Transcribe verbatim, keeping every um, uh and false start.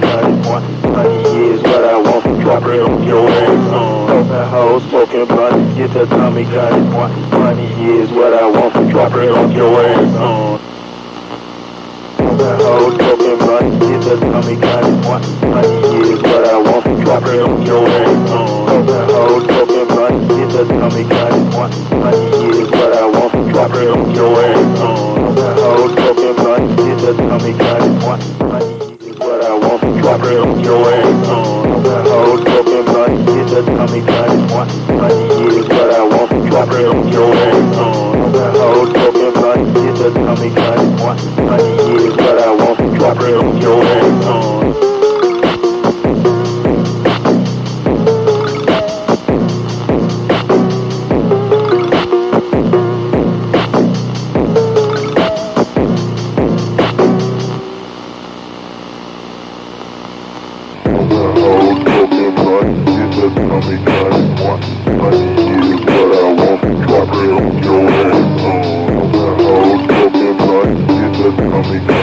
got it. Money is what I want, drop it on your ass. Uh, that hoe smoking blunt, get the tummy got it. Money is what I want, drop it on your ass. Uh, that hoe smoking blunt, get the tummy got it. Money is what I want, drop it on your ass. Uh, that hoe smoking blunt, get the tummy got it. Money is what I want, drop it on your ass. Uh, that hoe smoking blunt, get the tummy got it. Money is what I want, drop it on your ass. Uh, that hoe smoking blunt, get the tummy got it. Money is what I want, drop it on your ass. Uh, that hoe smoking blunt, get the tummy got it. Money is what I want, drop it on your ass. Uh, Money is what I want, drop it on your ass. Uh, the whole fucking life, get the tummy.